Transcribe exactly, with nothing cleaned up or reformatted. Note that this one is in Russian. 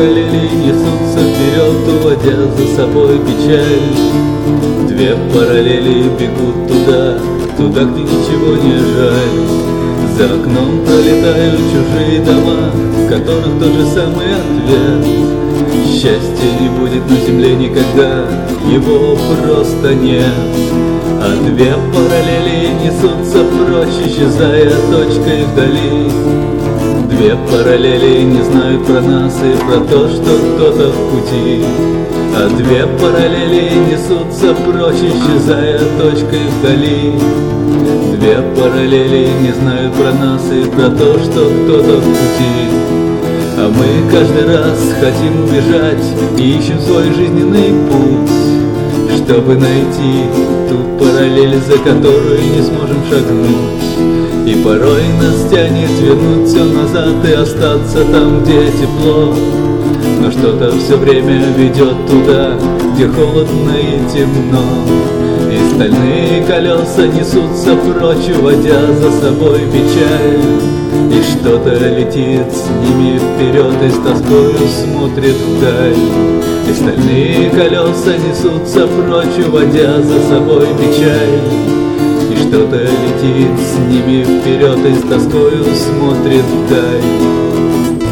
параллели несутся вперед, уводя за собой печаль. Две параллели бегут туда, туда, где ничего не жаль. За окном пролетают чужие дома, в которых тот же самый ответ. Счастья не будет на земле никогда, его просто нет. А две параллели несутся прочь, исчезая точкой вдали. Две параллели не знают про нас и про то, что кто-то в пути. А две параллели несутся прочь, исчезая точкой вдали. Две параллели не знают про нас и про то, что кто-то в пути. А мы каждый раз хотим убежать и ищем свой жизненный путь, чтобы найти ту параллель, за которую не сможем шагнуть. И порой нас тянет вернуть все назад и остаться там, где тепло. Но что-то все время ведет туда, где холодно и темно. И стальные колеса несутся прочь, уводя за собой печаль. И что-то летит с ними вперед и с тоскою смотрит вдаль. И стальные колеса несутся прочь, уводя за собой печаль. И что-то летит с ними вперед и с тоскою смотрит вдаль.